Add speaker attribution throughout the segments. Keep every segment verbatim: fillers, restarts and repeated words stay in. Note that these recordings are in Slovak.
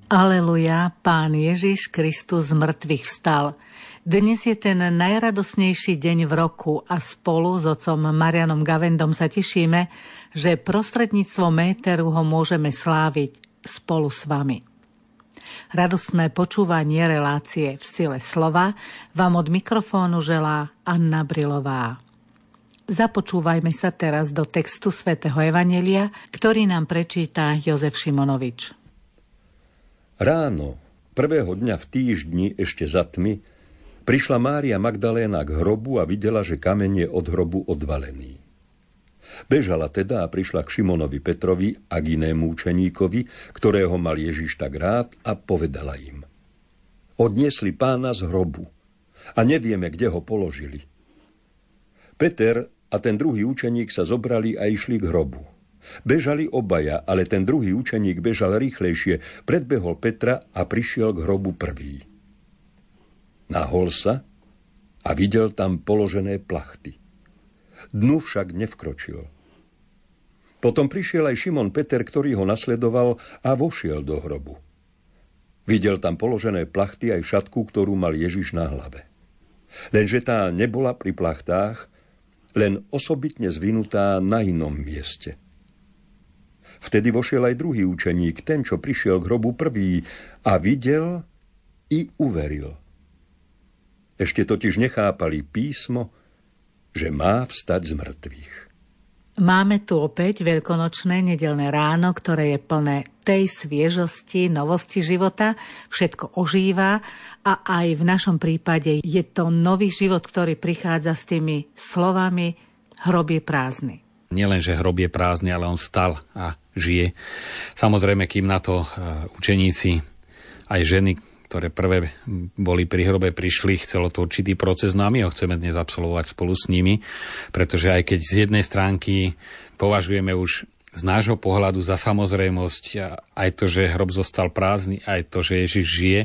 Speaker 1: Aleluja, Pán Ježiš Kristus z mŕtvych vstal. Dnes je ten najradosnejší deň v roku a spolu s otcom Marianom Gavendom sa tešíme, že prostredníctvom éteru ho môžeme sláviť spolu s vami. Radostné počúvanie relácie V sile slova vám od mikrofónu želá Anna Brilová. Započúvajme sa teraz do textu svätého Evanjelia, ktorý nám prečíta Jozef Šimonovič.
Speaker 2: Ráno, prvého dňa v týždni, ešte za tmy, prišla Mária Magdaléna k hrobu a videla, že kameň je od hrobu odvalený. Bežala teda a prišla k Šimonovi Petrovi a k inému učeníkovi, ktorého mal Ježiš tak rád, a povedala im: Odniesli Pána z hrobu a nevieme, kde ho položili. Peter a ten druhý učeník sa zobrali a išli k hrobu. Bežali obaja, ale ten druhý učeník bežal rýchlejšie, predbehol Petra a prišiel k hrobu prvý. Nahol sa a videl tam položené plachty. Dnu však nevkročil. Potom prišiel aj Šimon Peter, ktorý ho nasledoval, a vošiel do hrobu. Videl tam položené plachty aj šatku, ktorú mal Ježiš na hlave. Lenže tá nebola pri plachtách, len osobitne zvinutá na inom mieste. Vtedy vošiel aj druhý učeník, ten, čo prišiel k hrobu prvý, a videl i uveril. Ešte totiž nechápali písmo, že má vstať z mŕtvych.
Speaker 1: Máme tu opäť veľkonočné nedeľné ráno, ktoré je plné tej sviežosti, novosti života, všetko ožíva a aj v našom prípade je to nový život, ktorý prichádza s tými slovami: hrob je prázdny.
Speaker 3: Nielen, že hrob je prázdny, ale on stal a žije. Samozrejme, kým na to učeníci, aj ženy, ktoré prvé boli pri hrobe, prišli, chcelo to určitý proces, no a my ho chceme dnes absolvovať spolu s nimi, pretože aj keď z jednej stránky považujeme už z nášho pohľadu za samozrejmosť aj to, že hrob zostal prázdny, aj to, že Ježiš žije,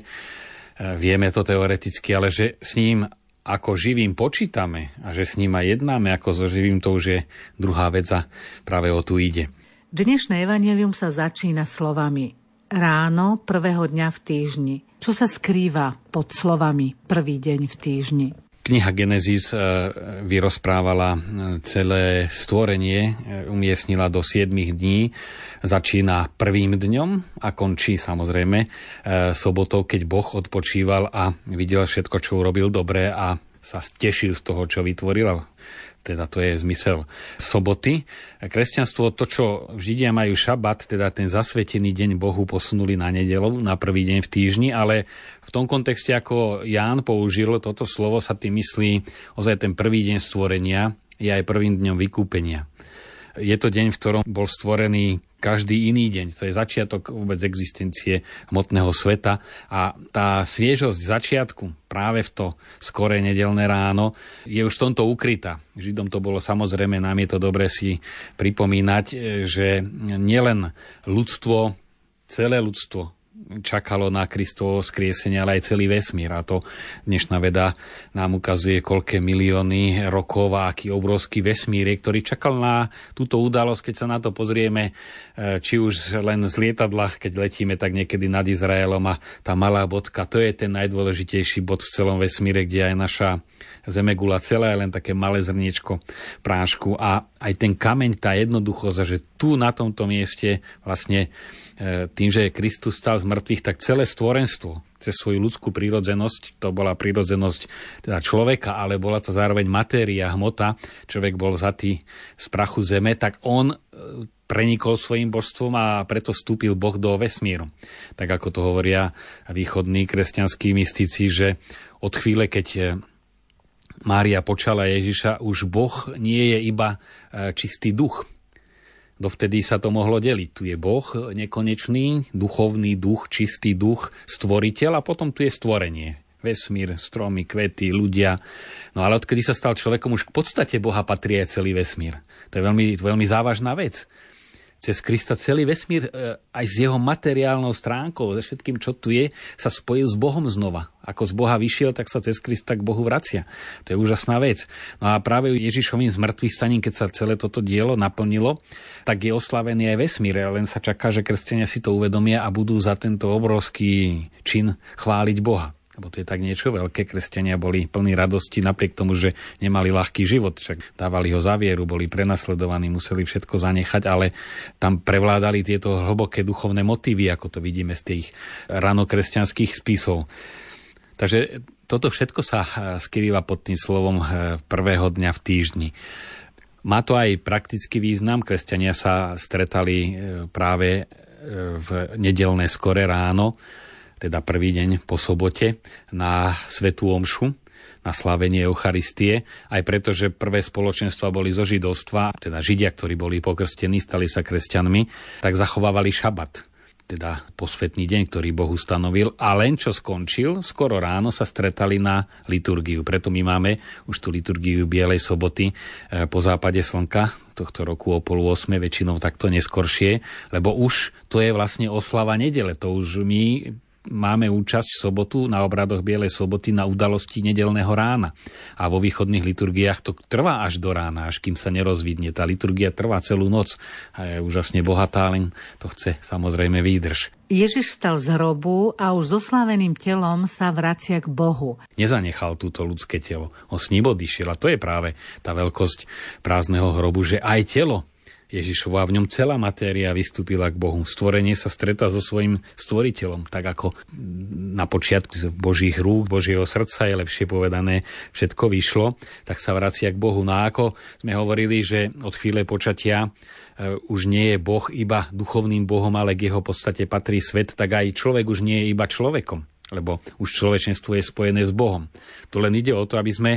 Speaker 3: vieme to teoreticky, ale že s ním ako živým počítame a že s ním aj jednáme ako so živým, to už je druhá vec a práve o tu ide.
Speaker 1: Dnešné evanjelium sa začína slovami: ráno prvého dňa v týždni. Čo sa skrýva pod slovami prvý deň v týždni?
Speaker 3: Kniha Genesis vyrozprávala celé stvorenie, umiestnila do siedmich dní. Začína prvým dňom a končí samozrejme sobotou, keď Boh odpočíval a videl všetko, čo urobil dobre a sa tešil z toho, čo vytvoril. Teda to je zmysel soboty. Kresťanstvo, to, čo Židia majú šabat, teda ten zasvetený deň Bohu, posunuli na nedeľu, na prvý deň v týždni, ale v tom kontexte, ako Ján použil toto slovo, sa tým myslí ozaj ten prvý deň stvorenia, je aj prvým dňom vykúpenia. Je to deň, v ktorom bol stvorený každý iný deň. To je začiatok vôbec existencie hmotného sveta a tá sviežosť začiatku práve v to skoré nedeľné ráno je už v tomto ukrytá. Židom to bolo samozrejme, nám je to dobre si pripomínať, že nielen ľudstvo, celé ľudstvo čakalo na Kristovo vzkriesenie, ale aj celý vesmír. A to dnešná veda nám ukazuje, koľké milióny rokov a aký obrovský vesmír je, ktorý čakal na túto udalosť. Keď sa na to pozrieme, či už len z lietadla, keď letíme tak niekedy nad Izraelom, a tá malá bodka, to je ten najdôležitejší bod v celom vesmíre, kde aj naša Zemegula celá je len také malé zrniečko prášku. A aj ten kameň, tá jednoduchosť, že tu na tomto mieste vlastne tým, že Kristus stal z mŕtvych, tak celé stvorenstvo cez svoju ľudskú prírodzenosť, to bola prírodzenosť teda človeka, ale bola to zároveň matéria, hmota, človek bol vzatý z prachu zeme, tak on prenikol svojim božstvom a preto vstúpil Boh do vesmíru. Tak ako to hovoria východní kresťanskí mystici, že od chvíle, keď Mária počala Ježiša, už Boh nie je iba čistý duch. Dovtedy sa to mohlo deliť. Tu je Boh nekonečný, duchovný duch, čistý duch, stvoriteľ, a potom tu je stvorenie. Vesmír, stromy, kvety, ľudia. No ale odkedy sa stal človekom, už k podstate Boha patrí aj celý vesmír. To je veľmi, veľmi závažná vec. cez Krista celý vesmír, aj s jeho materiálnou stránkou, so všetkým, čo tu je, sa spojil s Bohom znova. Ako z Boha vyšiel, tak sa cez Krista k Bohu vracia. To je úžasná vec. No a práve Ježišovým zmrtvých staním, keď sa celé toto dielo naplnilo, tak je oslavený aj vesmír. Len sa čaká, že kresťania si to uvedomia a budú za tento obrovský čin chváliť Boha. Lebo to je tak niečo veľké. Kresťania boli plní radosti napriek tomu, že nemali ľahký život. Však dávali ho za vieru, boli prenasledovaní, museli všetko zanechať, ale tam prevládali tieto hlboké duchovné motívy, ako to vidíme z tých ranokresťanských spisov. Takže toto všetko sa skrýva pod tým slovom prvého dňa v týždni. Má to aj praktický význam. Kresťania sa stretali práve v nedeľné skore ráno, teda prvý deň po sobote, na svätú omšu, na slávenie Eucharistie, aj preto, že prvé spoločenstva boli zo židovstva, teda Židia, ktorí boli pokrstení, stali sa kresťanmi, tak zachovávali šabat, teda posvätný deň, ktorý Boh ustanovil, a len čo skončil, skoro ráno sa stretali na liturgiu. Preto my máme už tú liturgiu Bielej soboty po západe slnka, tohto roku o pol osme, väčšinou takto neskoršie, lebo už to je vlastne oslava nedele, to už my máme účasť v sobotu na obradoch Bielej soboty na udalosti nedeľného rána. A vo východných liturgiách to trvá až do rána, až kým sa nerozvidne. Tá liturgia trvá celú noc a je úžasne bohatá, len to chce samozrejme výdrž.
Speaker 1: Ježiš vstal z hrobu a už s osláveným telom sa vracia k Bohu.
Speaker 3: Nezanechal túto ľudské telo. On s ním odišiel. A to je práve tá veľkosť prázdneho hrobu, že aj telo Ježišovo a v ňom celá matéria vystúpila k Bohu. Stvorenie sa stretá so svojím stvoriteľom, tak ako na počiatku z Božích rúk, Božieho srdca, je lepšie povedané, všetko vyšlo, tak sa vracia k Bohu. No a ako sme hovorili, že od chvíle počatia už nie je Boh iba duchovným Bohom, ale k jeho podstate patrí svet, tak aj človek už nie je iba človekom, lebo už človečenstvo je spojené s Bohom. Tu len ide o to, aby sme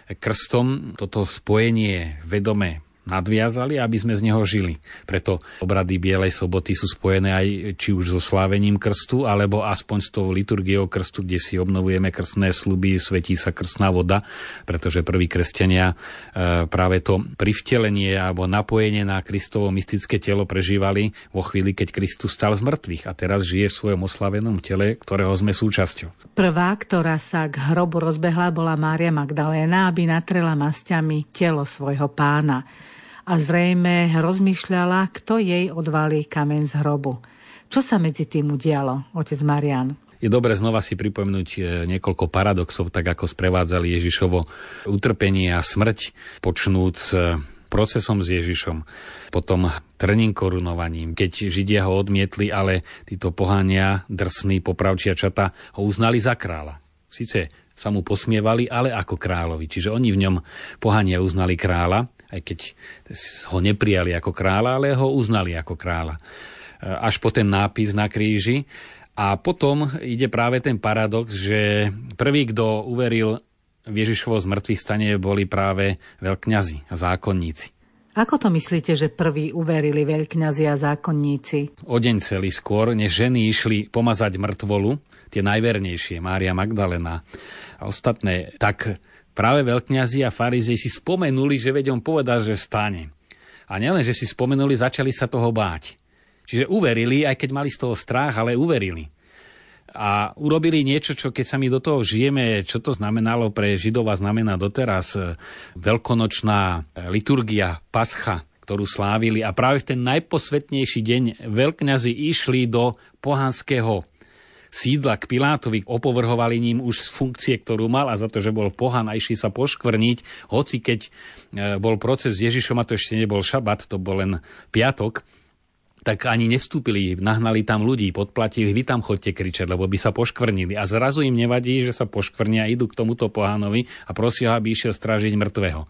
Speaker 3: krstom toto spojenie vedome nadviazali, aby sme z neho žili. Preto obrady Bielej soboty sú spojené aj či už so slávením krstu, alebo aspoň s tou liturgiou krstu, kde si obnovujeme krstné sľuby, svetí sa krstná voda, pretože prví kresťania práve to privtelenie alebo napojenie na Kristovo mystické telo prežívali vo chvíli, keď Kristus stal z mŕtvych a teraz žije v svojom oslavenom tele, ktorého sme súčasťou.
Speaker 1: Prvá, ktorá sa k hrobu rozbehla, bola Mária Magdaléna, aby natrela masťami telo svojho pána. A zrejme rozmýšľala, kto jej odvalí kameň z hrobu. Čo sa medzi tým udialo, otec Marián?
Speaker 3: Je dobre znova si pripomenúť niekoľko paradoxov, tak ako sprevádzali Ježišovo utrpenie a smrť, počnúc procesom s Ježišom, potom trním korunovaním, keď Židia ho odmietli, ale títo pohania, drsní popravčiačata, ho uznali za kráľa. Sice sa mu posmievali, ale ako kráľovi. Čiže oni v ňom pohania uznali kráľa, aj keď ho neprijali ako kráľa, ale ho uznali ako kráľa. Až po ten nápis na kríži. A potom ide práve ten paradox, že prvý, kto uveril v Ježišovo zmrtvých stane, boli práve veľkňazi a zákonníci.
Speaker 1: Ako to myslíte, že prví uverili veľkňazi a zákonníci?
Speaker 3: O deň celý skôr, než ženy išli pomazať mŕtvolu, tie najvernejšie, Mária Magdalena a ostatné, tak práve veľkňazi a farizei si spomenuli, že veď on povedal, že stane. A nielen, že si spomenuli, začali sa toho báť. Čiže uverili, aj keď mali z toho strach, ale uverili. A urobili niečo, čo keď sa my do toho žijeme, čo to znamenalo pre Židov a znamená doteraz veľkonočná liturgia, pascha, ktorú slávili. A práve v ten najposvetnejší deň veľkňazi išli do pohanského sídla k Pilátovi, opovrhovali ním už z funkcie, ktorú mal, a za to, že bol pohan a išli sa poškvrniť, hoci keď bol proces s Ježišom, a to ešte nebol šabat, to bol len piatok, tak ani nevstúpili, nahnali tam ľudí, podplatili, vy tam chodte kričať, lebo by sa poškvrnili. A zrazu im nevadí, že sa poškvrnia, idú k tomuto pohanovi a prosia ho, aby išiel strážiť mŕtvého.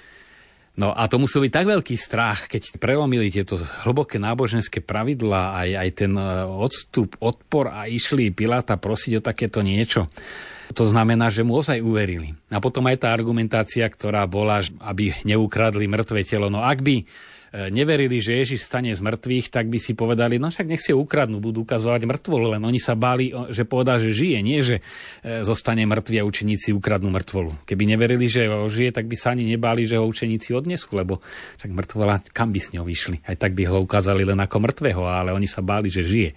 Speaker 3: No a to musel byť tak veľký strach, keď prelomili tieto hlboké náboženské pravidlá, aj, aj ten odstup, odpor a išli Piláta prosiť o takéto niečo. To znamená, že mu ozaj uverili. A potom aj tá argumentácia, ktorá bola, aby neukradli mŕtve telo. No ak by neverili, že Ježiš stane z mŕtvych, tak by si povedali, no však nech si ho ukradnú, budú ukazovať mŕtvolu, len oni sa báli, že povedal, že žije, nie že zostane mŕtvy a učeníci ukradnú mŕtvolu. Keby neverili, že ho žije, tak by sa ani nebáli, že ho učeníci odnesú, lebo však mŕtvola, kam by s ňou vyšli? Aj tak by ho ukázali len ako mŕtvého, ale oni sa báli, že žije.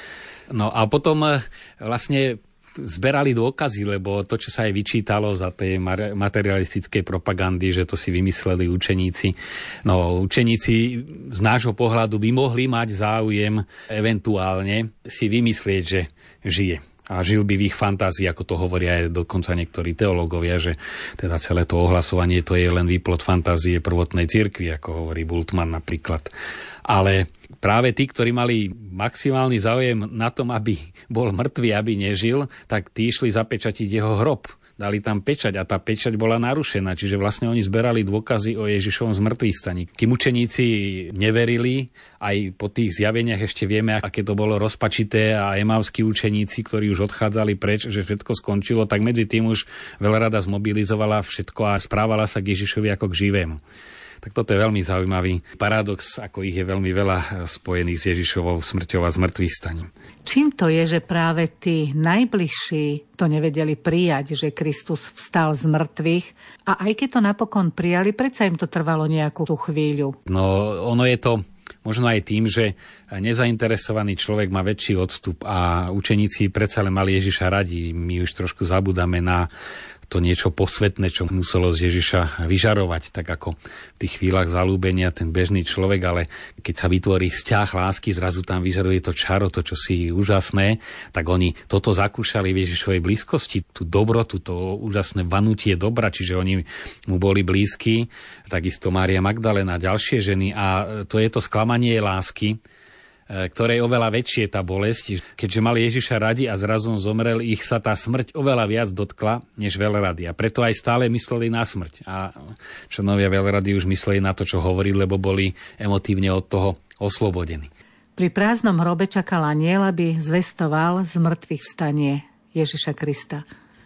Speaker 3: No a potom vlastne zberali dôkazy, lebo to, čo sa aj vyčítalo za tej materialistickej propagandy, že to si vymysleli učeníci. No, učeníci z nášho pohľadu by mohli mať záujem eventuálne si vymyslieť, že žije. A žil by v ich fantázii, ako to hovoria aj dokonca niektorí teológovia, že teda celé to ohlasovanie to je len výplod fantázie prvotnej cirkvi, ako hovorí Bultmann napríklad. Ale práve tí, ktorí mali maximálny záujem na tom, aby bol mŕtvy, aby nežil, tak tí išli zapečatiť jeho hrob. Dali tam pečať a tá pečať bola narušená, čiže vlastne oni zberali dôkazy o Ježišovom zmŕtvychvstaní. Kým učeníci neverili, aj po tých zjaveniach ešte vieme, aké to bolo rozpačité a emavskí učeníci, ktorí už odchádzali preč, že všetko skončilo, tak medzi tým už veľrada zmobilizovala všetko a správala sa k Ježišovi ako k živému. Tak toto je veľmi zaujímavý paradox, ako ich je veľmi veľa spojených s Ježišovou smrťou a zmŕtvychvstaním.
Speaker 1: Čím to je, že práve tí najbližší to nevedeli prijať, že Kristus vstal z mŕtvych a aj keď to napokon prijali, predsa im to trvalo nejakú tú chvíľu?
Speaker 3: No, ono je to možno aj tým, že nezainteresovaný človek má väčší odstup a učeníci predsa len mali Ježiša radi. My už trošku zabudáme na to niečo posvetné, čo muselo z Ježiša vyžarovať, tak ako v tých chvíľach zalúbenia ten bežný človek, ale keď sa vytvorí vzťah lásky, zrazu tam vyžaruje to čaro, to čosi úžasné, tak oni toto zakúšali v Ježišovej blízkosti, tú dobrotu, to úžasné vanutie dobra, čiže oni mu boli blízki, takisto Mária Magdalena, ďalšie ženy a to je to sklamanie lásky, ktorej oveľa väčšie tá bolesť, keďže mali Ježiša radi a zrazu zomrel, ich sa tá smrť oveľa viac dotkla, než veľrady. A preto aj stále mysleli na smrť. A členovia veľrady už mysleli na to, čo hovorili, lebo boli emotívne od toho oslobodení.
Speaker 1: Pri prázdnom hrobe čakal anjel, aby zvestoval z mŕtvych vstanie Ježiša Krista.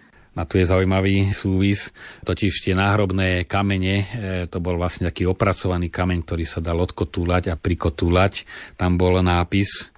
Speaker 3: A tu je zaujímavý súvis, totiž tie náhrobné kamene, to bol vlastne taký opracovaný kameň, ktorý sa dal odkotúľať a prikotúľať. Tam bol nápis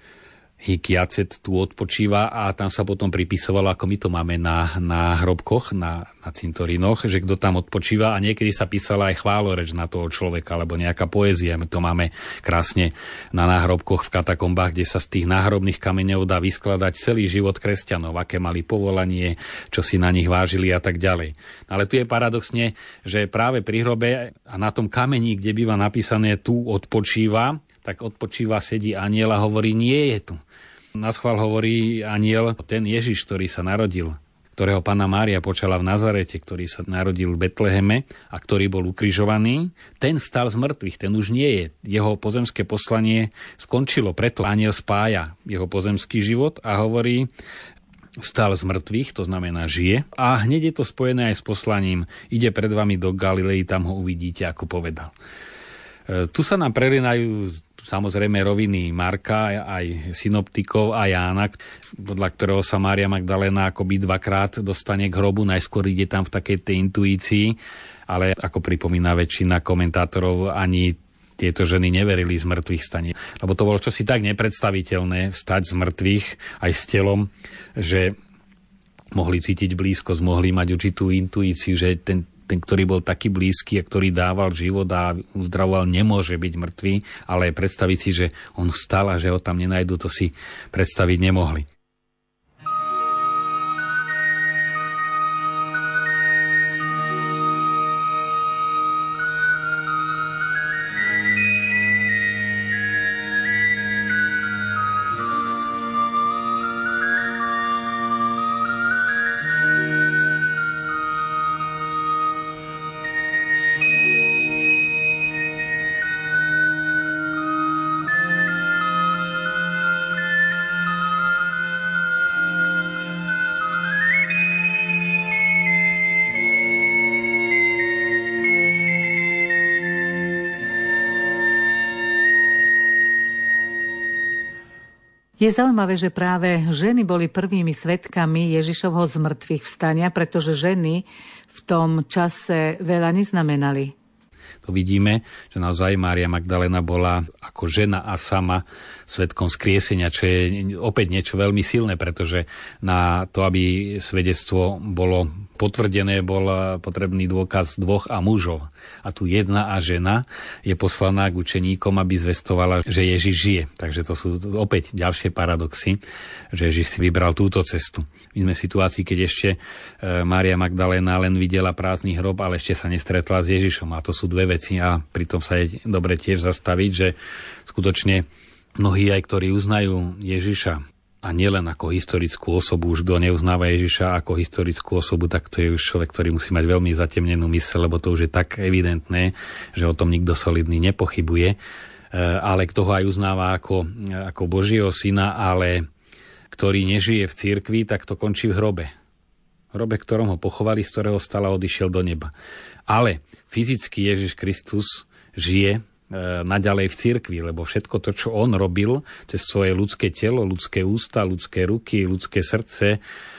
Speaker 3: Hikiacet tu odpočíva a tam sa potom pripisovalo, ako my to máme na, na hrobkoch, na, na cintorínoch, že kto tam odpočíva a niekedy sa písala aj chváloreč na toho človeka alebo nejaká poézia. My to máme krásne na náhrobkoch v katakombách, kde sa z tých náhrobných kameňov dá vyskladať celý život kresťanov, aké mali povolanie, čo si na nich vážili a tak ďalej. Ale tu je paradoxne, že práve pri hrobe a na tom kameni, kde býva napísané tu odpočíva, tak odpočíva, sedí anjel a hovorí, nie je tu. Naschvál hovorí anjel, ten Ježiš, ktorý sa narodil, ktorého Panna Mária počala v Nazarete, ktorý sa narodil v Betleheme a ktorý bol ukrižovaný, ten vstal z mŕtvych, ten už nie je. Jeho pozemské poslanie skončilo, preto anjel spája jeho pozemský život a hovorí, vstal z mŕtvych, to znamená žije. A hneď je to spojené aj s poslaním, ide pred vami do Galilei, tam ho uvidíte, ako povedal. Tu sa nám prelinajú samozrejme roviny Marka, aj synoptikov a Jána, podľa ktorého sa Mária Magdalena akoby dvakrát dostane k hrobu, najskôr ide tam v takej tej intuícii, ale ako pripomína väčšina komentátorov, ani tieto ženy neverili z mŕtvych stane. Lebo to bolo čosi tak nepredstaviteľné, vstať z mŕtvych aj s telom, že mohli cítiť blízkosť, mohli mať určitú intuíciu, že ten ten, ktorý bol taký blízky a ktorý dával život a uzdravoval, nemôže byť mŕtvý, ale predstaviť si, že on vstal a že ho tam nenajdu, to si predstaviť nemohli.
Speaker 1: Je zaujímavé, že práve ženy boli prvými svedkami Ježišovho zmŕtvych vstania, pretože ženy v tom čase veľa neznamenali.
Speaker 3: To vidíme, že naozaj Mária Magdalena bola ako žena a sama svedkom skriesenia, čo je opäť niečo veľmi silné, pretože na to, aby svedectvo bolo potvrdené, bol potrebný dôkaz dvoch a mužov. A tu jedna a žena je poslaná k učeníkom, aby zvestovala, že Ježiš žije. Takže to sú opäť ďalšie paradoxy, že Ježiš si vybral túto cestu. My sme v situácii, keď ešte Mária Magdalena len videla prázdny hrob, ale ešte sa nestretla s Ježišom. A to sú dve veci a pritom sa je dobre tiež zastaviť, že skutočne mnohí aj, ktorí uznajú Ježiša a nielen ako historickú osobu, už kto neuznáva Ježiša ako historickú osobu, tak to je už človek, ktorý musí mať veľmi zatemnenú myseľ, lebo to už je tak evidentné, že o tom nikto solidný nepochybuje. Ale kto ho aj uznáva ako, ako Božieho syna, ale ktorý nežije v cirkvi, tak to končí v hrobe. V hrobe, ktorom ho pochovali, z ktorého stala a odišiel do neba. Ale fyzicky Ježiš Kristus žije naďalej v cirkvi, lebo všetko to, čo on robil cez svoje ľudské telo, ľudské ústa, ľudské ruky, ľudské srdce,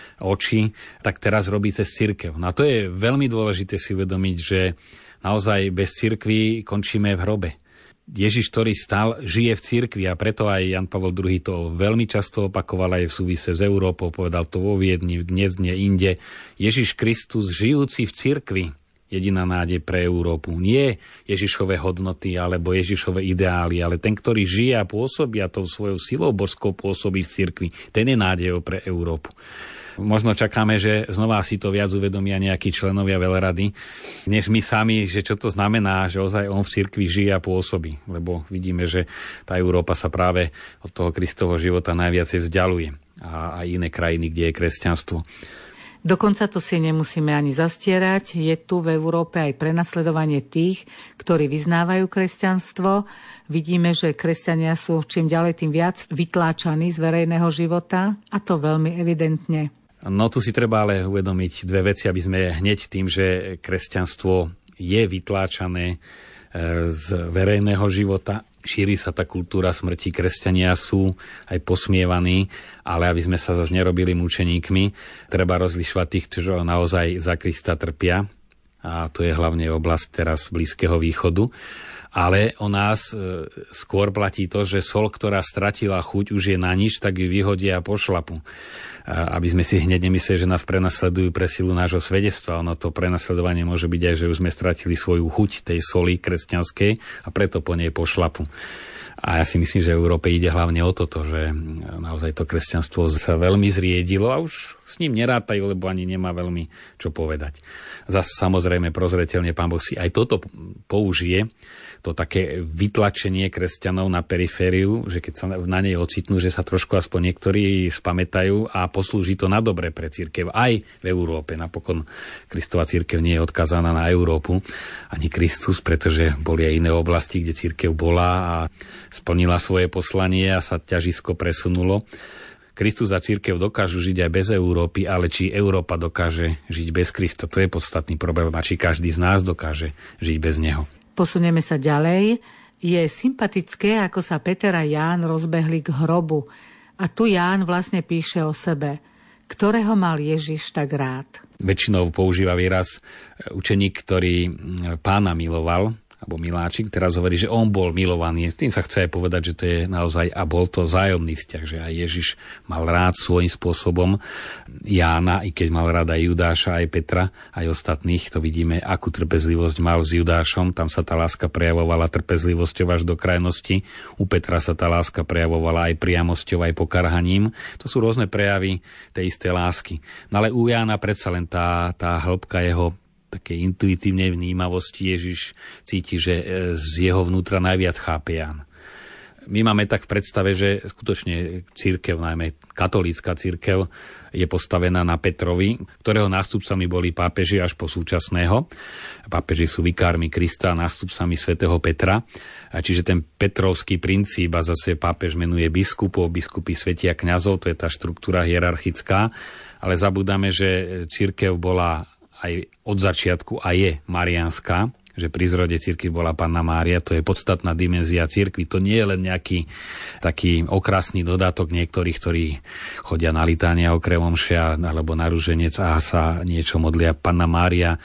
Speaker 3: oči, tak teraz robí cez cirkev. No a to je veľmi dôležité si uvedomiť, že naozaj bez cirkvi končíme v hrobe. Ježiš, ktorý stal, žije v cirkvi a preto aj Jan Pavol druhý to veľmi často opakoval aj v súvise s Európou, povedal to vo Viedni, v Gniezdne, inde. Ježiš Kristus žijúci v cirkvi, jediná nádej pre Európu. Nie Ježišove hodnoty alebo Ježišove ideály, ale ten, ktorý žije a pôsobí a tou svojou silou božskou pôsobí v cirkvi. Ten je nádejou pre Európu. Možno čakáme, že znova si to viac uvedomia nejakí členovia veľrady, než my sami, že čo to znamená, že ozaj on v cirkvi žije a pôsobí. Lebo vidíme, že tá Európa sa práve od toho Kristovho života najviac vzdialuje. A aj iné krajiny, kde je kresťanstvo.
Speaker 1: Dokonca to si nemusíme ani zastierať. Je tu v Európe aj prenasledovanie tých, ktorí vyznávajú kresťanstvo. Vidíme, že kresťania sú čím ďalej tým viac vytláčaní z verejného života, a to veľmi evidentne.
Speaker 3: No tu si treba ale uvedomiť dve veci, aby sme hneď tým, že kresťanstvo je vytláčané z verejného života, šíri sa tá kultúra smrti, kresťania sú aj posmievaní, ale aby sme sa zase nerobili mučeníkmi, treba rozlišovať tých, čo naozaj za Krista trpia, a to je hlavne oblasť teraz Blízkeho východu. Ale o nás e, skôr platí to, že sol, ktorá stratila chuť, už je na nič, tak ju vyhodia a pošlapu. A aby sme si hneď nemysleli, že nás prenasledujú pre silu nášho svedectva. Ono to prenasledovanie môže byť aj, že už sme stratili svoju chuť tej soli kresťanskej a preto po nej pošlapu. A ja si myslím, že v Európe ide hlavne o toto, že naozaj to kresťanstvo sa veľmi zriedilo a už s ním nerátajú, lebo ani nemá veľmi čo povedať. Zas samozrejme prozreteľne Pán Boh si aj toto použije, to také vytlačenie kresťanov na perifériu, že keď sa na nej ocitnú, že sa trošku aspoň niektorí spamätajú a poslúži to na dobre pre cirkev aj v Európe. Napokon Kristova cirkev nie je odkazaná na Európu, ani Kristus, pretože boli aj iné oblasti, kde cirkev bola a splnila svoje poslanie a sa ťažisko presunulo. Kristus a cirkev dokážu žiť aj bez Európy, ale či Európa dokáže žiť bez Krista, to je podstatný problém, a či každý z nás dokáže žiť bez neho.
Speaker 1: Posunieme sa ďalej. Je sympatické, ako sa Peter a Ján rozbehli k hrobu. A tu Ján vlastne píše o sebe, ktorého mal Ježiš tak rád.
Speaker 3: Väčšinou používa výraz učeník, ktorý Pána miloval, alebo miláčik, teraz hovorí, že on bol milovaný. Tým sa chce aj povedať, že to je naozaj, a bol to vzájomný vzťah, že aj Ježiš mal rád svojím spôsobom Jána, i keď mal rád aj Judáša, aj Petra, aj ostatných. To vidíme, akú trpezlivosť mal s Judášom. Tam sa tá láska prejavovala trpezlivosťou až do krajnosti. U Petra sa tá láska prejavovala aj priamosťou, aj pokarhaním. To sú rôzne prejavy tej istej lásky. No ale u Jána predsa len tá, tá hĺbka jeho takej intuitívnej vnímavosti Ježiš cíti, že z jeho vnútra najviac chápe Ján. My máme tak v predstave, že skutočne cirkev, najmä katolícka cirkev, je postavená na Petrovi, ktorého nástupcami boli pápeži až po súčasného. Pápeži sú vikármi Krista, nástupcami svätého Petra. Čiže ten petrovský princíp, a zase pápež menuje biskupov, biskupy svetia kňazov, to je tá štruktúra hierarchická, ale zabúdame, že cirkev bola aj od začiatku a je mariánska, že pri zrode cirkvi bola Panna Mária, to je podstatná dimenzia cirkvi. To nie je len nejaký taký okrasný dodatok niektorých, ktorí chodia na litánia okrem omšia alebo na ruženec a sa niečo modlia. Panna Mária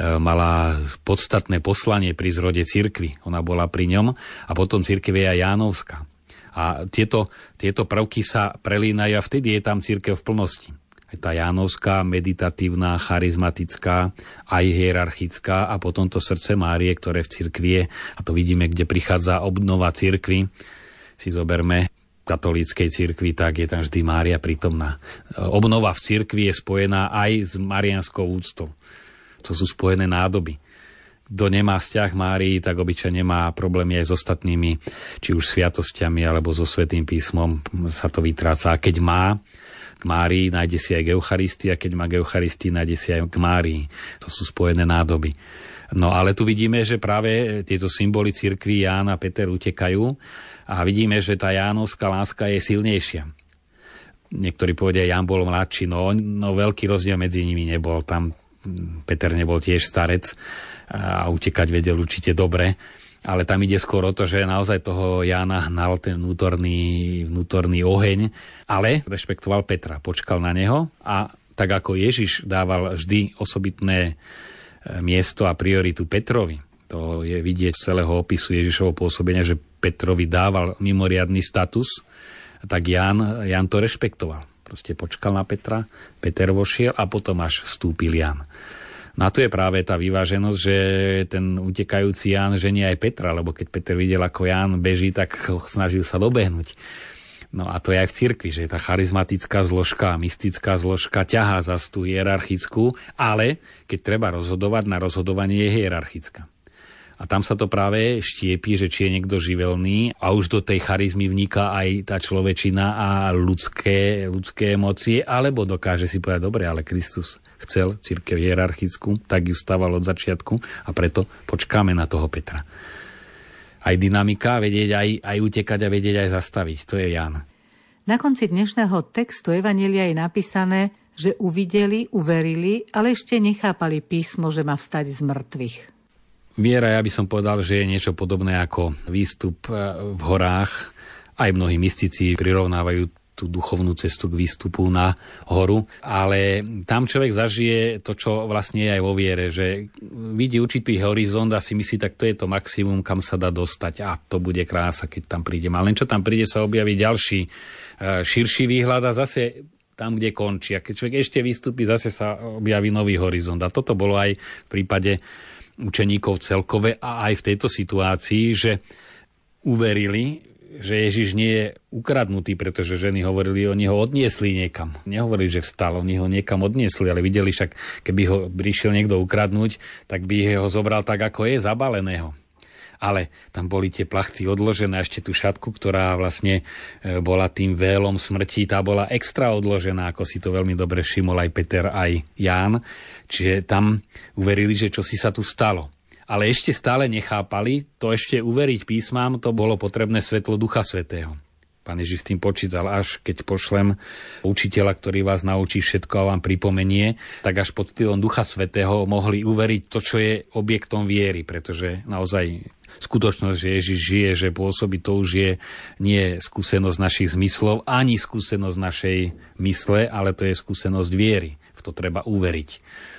Speaker 3: mala podstatné poslanie pri zrode cirkvi. Ona bola pri ňom a potom cirkev je aj Jánovská. A tieto, tieto prvky sa prelínajú a vtedy je tam cirkev v plnosti. Tá Jánovská, meditatívna, charizmatická, aj hierarchická a potom to srdce Márie, ktoré v cirkvi je. A to vidíme, kde prichádza obnova cirkvi. Si zoberme v katolíckej cirkvi, tak je tam vždy Mária prítomná. Obnova v cirkvi je spojená aj s marianskou úctou. To sú spojené nádoby. Kto nemá vzťah Márii, tak obyčajne má problémy aj s ostatnými, či už sviatosťami, alebo so Svätým písmom sa to vytráca. A keď má k Márii, nájde si aj k Eucharistii, a keď má k Eucharistii, nájde si aj k Márii. To sú spojené nádoby. No ale tu vidíme, že práve tieto symboly cirkvi Ján a Peter utekajú a vidíme, že tá jánovská láska je silnejšia. Niektorí povedia, Ján bol mladší, no, no veľký rozdiel medzi nimi nebol. Tam Peter nebol tiež starec a utekať vedel určite dobre. Ale tam ide skôr o to, že naozaj toho Jána hnal ten vnútorný, vnútorný oheň, ale rešpektoval Petra, počkal na neho a tak ako Ježiš dával vždy osobitné miesto a prioritu Petrovi, to je vidieť z celého opisu Ježišovho pôsobenia, že Petrovi dával mimoriadny status, tak Ján, Ján to rešpektoval. Proste počkal na Petra, Peter vošiel a potom až vstúpil Ján. No a tu je práve tá vyváženosť, že ten utekajúci Ján ženie aj Petra, lebo keď Peter videl, ako Ján beží, tak snažil sa dobehnúť. No a to je aj v cirkvi, že tá charizmatická zložka, mystická zložka ťahá za tú hierarchickú, ale keď treba rozhodovať, na rozhodovanie je hierarchická. A tam sa to práve štiepí, že či je niekto živelný a už do tej charizmy vniká aj tá človečina a ľudské, ľudské emócie, alebo dokáže si povedať, dobre, ale Kristus chcel cirkev hierarchickú, tak ju stával od začiatku a preto počkáme na toho Petra. Aj dynamika, vedieť aj, aj utekať a vedieť aj zastaviť, to je Ján.
Speaker 1: Na konci dnešného textu Evanjelia je napísané, že uvideli, uverili, ale ešte nechápali písmo, že má vstať z mŕtvych.
Speaker 3: Viera, ja by som povedal, že je niečo podobné ako výstup v horách. Aj mnohí mystici prirovnávajú tú duchovnú cestu k výstupu na horu, ale tam človek zažije to, čo vlastne je aj vo viere, že vidí určitý horizont a si myslí, tak to je to maximum, kam sa dá dostať a to bude krása, keď tam prídem. Ale len čo tam príde, sa objaví ďalší, širší výhľad a zase tam, kde končí. A keď človek ešte vystúpi, zase sa objaví nový horizont. A toto bolo aj v prípade učeníkov celkové a aj v tejto situácii, že uverili, že Ježiš nie je ukradnutý, pretože ženy hovorili, oni ho odniesli niekam. Nehovorili, že vstal, oni ho niekam odniesli, ale videli však, keby ho prišiel niekto ukradnúť, tak by ho zobral tak, ako je, zabaleného. Ale tam boli tie plachty odložené, ešte tú šatku, ktorá vlastne bola tým vélom smrti, tá bola extra odložená, ako si to veľmi dobre všimol aj Peter, aj Ján. Čiže tam uverili, že čo si sa tu stalo. Ale ešte stále nechápali, to ešte uveriť písmám, to bolo potrebné svetlo Ducha Svätého. Pán Ježiš s tým počítal, až keď pošlem učiteľa, ktorý vás naučí všetko a vám pripomenie, tak až pod vplyvom Ducha Svätého mohli uveriť to, čo je objektom viery, pretože naozaj skutočnosť, že Ježiš žije, že pôsobí, to už je nie skúsenosť našich zmyslov, ani skúsenosť našej mysle, ale to je skúsenosť viery. V to treba uveriť.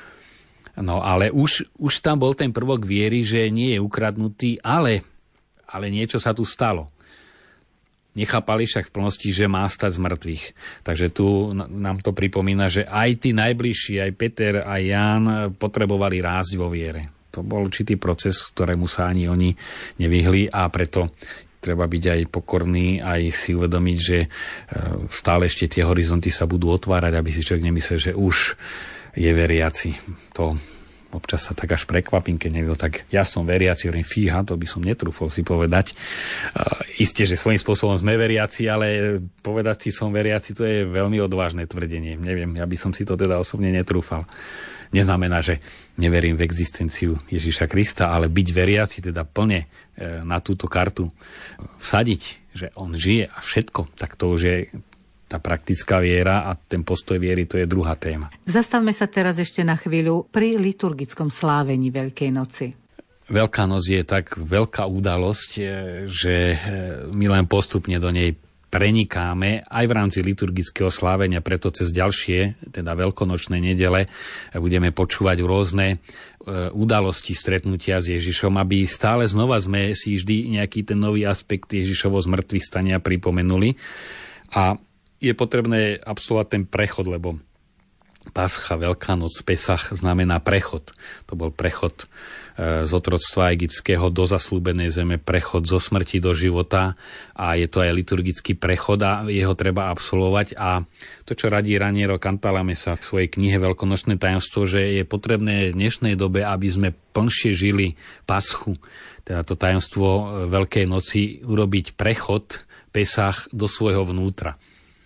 Speaker 3: No ale už, už tam bol ten prvok viery, že nie je ukradnutý, ale, ale niečo sa tu stalo. Nechápali však v plnosti, že má stať z mŕtvych. Takže tu nám to pripomína, že aj tí najbližší, aj Peter, aj Ján potrebovali rásť vo viere. To bol určitý proces, ktorému sa ani oni nevyhli a preto treba byť aj pokorný, aj si uvedomiť, že stále ešte tie horizonty sa budú otvárať, aby si človek nemyslel, že už je veriaci. To občas sa tak až prekvapím, keď niekto tak, ja som veriaci, hovorím, fíha, to by som netrúfol si povedať. Uh, isté, že svojím spôsobom sme veriaci, ale povedať si som veriaci, to je veľmi odvážne tvrdenie. Neviem, ja by som si to teda osobne netrúfal. Neznamená, že neverím v existenciu Ježiša Krista, ale byť veriaci, teda plne e, na túto kartu vsadiť, že on žije a všetko, tak to už je tá praktická viera a ten postoj viery, to je druhá téma.
Speaker 1: Zastavme sa teraz ešte na chvíľu pri liturgickom slávení Veľkej noci.
Speaker 3: Veľká noc je tak veľká udalosť, že my len postupne do nej prenikáme aj v rámci liturgického slávenia, preto cez ďalšie, teda veľkonočné nedele, budeme počúvať rôzne udalosti stretnutia s Ježišom, aby stále znova sme si vždy nejaký ten nový aspekt Ježišovo zmrtvých stania pripomenuli. A je potrebné absolvovať ten prechod, lebo Pascha, Veľká noc, Pesach znamená prechod. To bol prechod z otroctva egyptského do zasľúbenej zeme, prechod zo smrti do života a je to aj liturgický prechod a jeho treba absolvovať. A to, čo radí Raniero Cantalamessa v svojej knihe Veľkonočné tajomstvo, že je potrebné v dnešnej dobe, aby sme plnšie žili Paschu, teda to tajomstvo Veľkej noci, urobiť prechod, Pesach do svojho vnútra.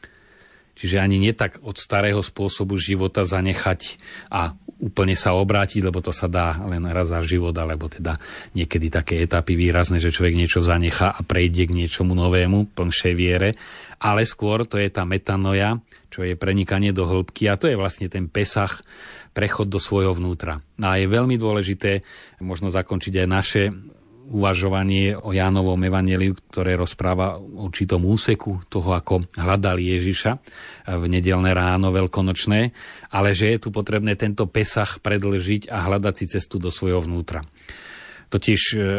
Speaker 3: Čiže ani nie tak od starého spôsobu života zanechať a úplne sa obrátiť, lebo to sa dá len raz za život, alebo teda niekedy také etapy výrazné, že človek niečo zanechá a prejde k niečomu novému, plnšej viere. Ale skôr to je tá metanoja, čo je prenikanie do hĺbky a to je vlastne ten Pesach, prechod do svojho vnútra. A je veľmi dôležité možno zakončiť aj naše uvažovanie o Jánovom evanjeliu, ktoré rozpráva o určitom úseku toho, ako hľadali Ježiša v nedelné ráno veľkonočné, ale že je tu potrebné tento Pesach predĺžiť a hľadať si cestu do svojho vnútra. Totiž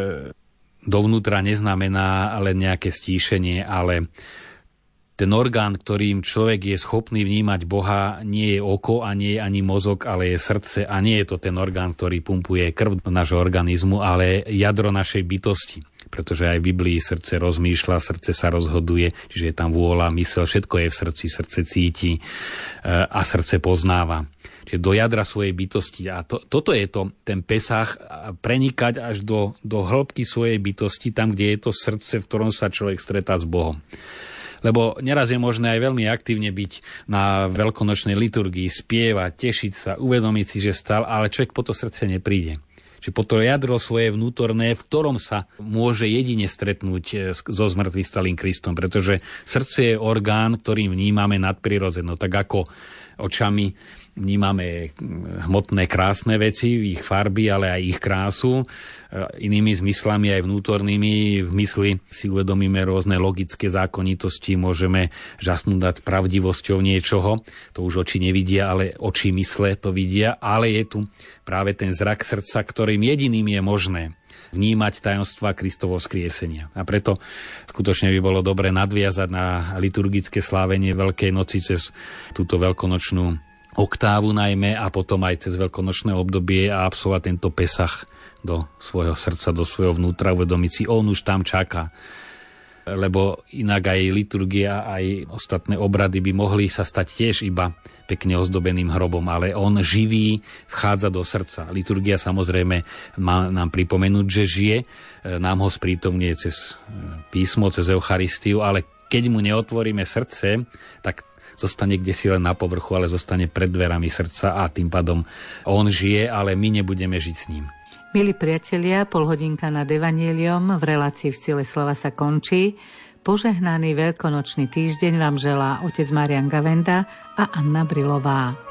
Speaker 3: dovnútra neznamená len nejaké stíšenie, ale ten orgán, ktorým človek je schopný vnímať Boha, nie je oko a nie je ani mozog, ale je srdce a nie je to ten orgán, ktorý pumpuje krv do nášho organizmu, ale jadro našej bytosti. Pretože aj v Biblii srdce rozmýšľa, srdce sa rozhoduje, čiže je tam vôľa, myseľ, všetko je v srdci, srdce cíti a srdce poznáva. Čiže do jadra svojej bytosti. A to, toto je to, ten Pesach, prenikať až do, do hĺbky svojej bytosti, tam, kde je to srdce, v ktorom sa človek stretá s Bohom. Lebo neraz je možné aj veľmi aktívne byť na veľkonočnej liturgii, spievať, tešiť sa, uvedomiť si, že stal, ale človek po to srdce nepríde. Čiže po to jadro svoje vnútorné, v ktorom sa môže jedine stretnúť so zmrtvých stalým Kristom, pretože srdce je orgán, ktorým vnímame nadprirodzeno, tak ako očami vnímame hmotné krásne veci, ich farby, ale aj ich krásu. Inými zmyslami, aj vnútornými, v mysli si uvedomíme rôzne logické zákonitosti, môžeme žasnúť nad pravdivosťou niečoho. To už oči nevidia, ale oči mysle to vidia. Ale je tu práve ten zrak srdca, ktorým jediným je možné vnímať tajomstvá Kristovo vzkriesenia. A preto skutočne by bolo dobre nadviazať na liturgické slávenie Veľkej noci cez túto veľkonočnú oktávu najmä a potom aj cez veľkonočné obdobie a absolvovať tento Pesach do svojho srdca, do svojho vnútra, uvedomiť si, on už tam čaká. Lebo inak aj liturgia, aj ostatné obrady by mohli sa stať tiež iba pekne ozdobeným hrobom, ale on živý vchádza do srdca. Liturgia samozrejme má nám pripomenúť, že žije, nám ho sprítomňuje cez písmo, cez Eucharistiu, ale keď mu neotvoríme srdce, tak zostane kdesi len na povrchu, ale zostane pred dverami srdca a tým pádom on žije, ale my nebudeme žiť s ním.
Speaker 1: Milí priatelia, polhodinka nad evanjeliom v relácii V sile slova sa končí. Požehnaný veľkonočný týždeň vám želá otec Marián Gavenda a Anna Brilová.